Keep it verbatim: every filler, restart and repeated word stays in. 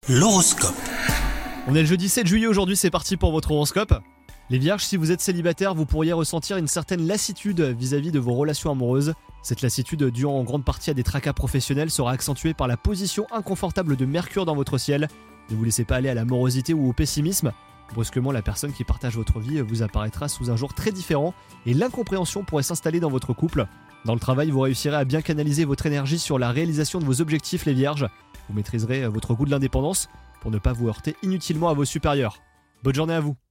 L'horoscope. On est le jeudi sept juillet aujourd'hui, c'est parti pour votre horoscope. Les vierges, si vous êtes célibataire, vous pourriez ressentir une certaine lassitude vis-à-vis de vos relations amoureuses. Cette lassitude, due en grande partie à des tracas professionnels, sera accentuée par la position inconfortable de Mercure dans votre ciel. Ne vous laissez pas aller à la morosité ou au pessimisme. Brusquement, la personne qui partage votre vie vous apparaîtra sous un jour très différent et l'incompréhension pourrait s'installer dans votre couple. Dans le travail, vous réussirez à bien canaliser votre énergie sur la réalisation de vos objectifs, les vierges. Vous maîtriserez votre goût de l'indépendance pour ne pas vous heurter inutilement à vos supérieurs. Bonne journée à vous.